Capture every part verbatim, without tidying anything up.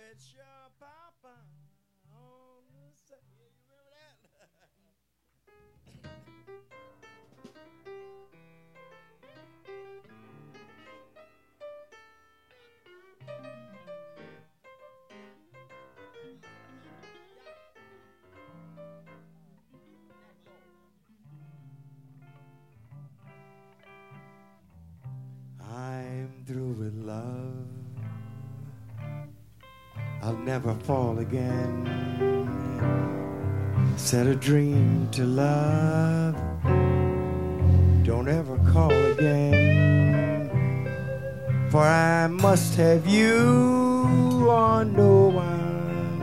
It's your papa on the set. Yeah, you remember that? I'm through with love. I'll never fall again. Set a dream to love. Don't ever call again. For I must have you or no one.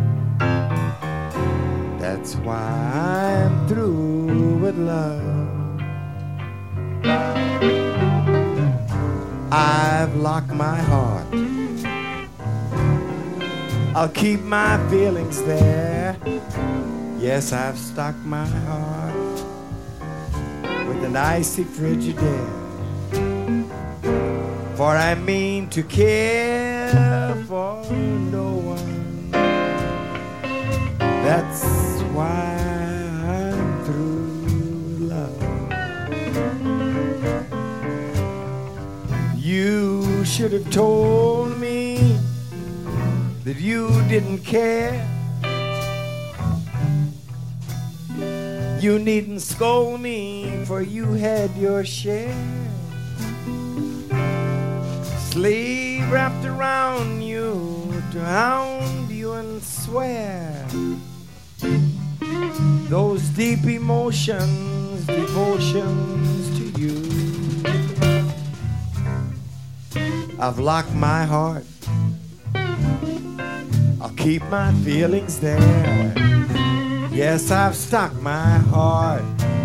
That's why I'm through with love. I've locked my heart. I'll keep my feelings there. Yes, I've stocked my heart with an icy Frigidaire. For I mean to care for no one. That's why I'm through love. You should have told me that you didn't care. You needn't scold me, for you had your share. Sleeve wrapped around you to hound you and swear. Those deep emotions, devotions to you. I've locked my heart. I'll keep my feelings there. Yes, I've stocked my heart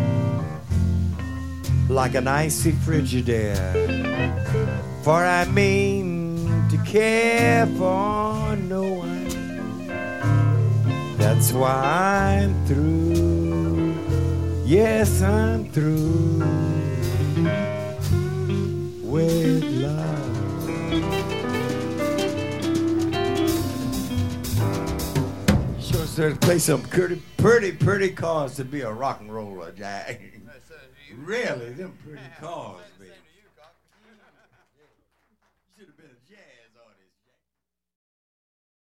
like an icy Frigidaire. For I mean to care for no one. That's why I'm through. Yes, I'm through with love. To play some pretty, pretty, pretty chords to be a rock and roller, Jack. Really, them pretty chords, baby.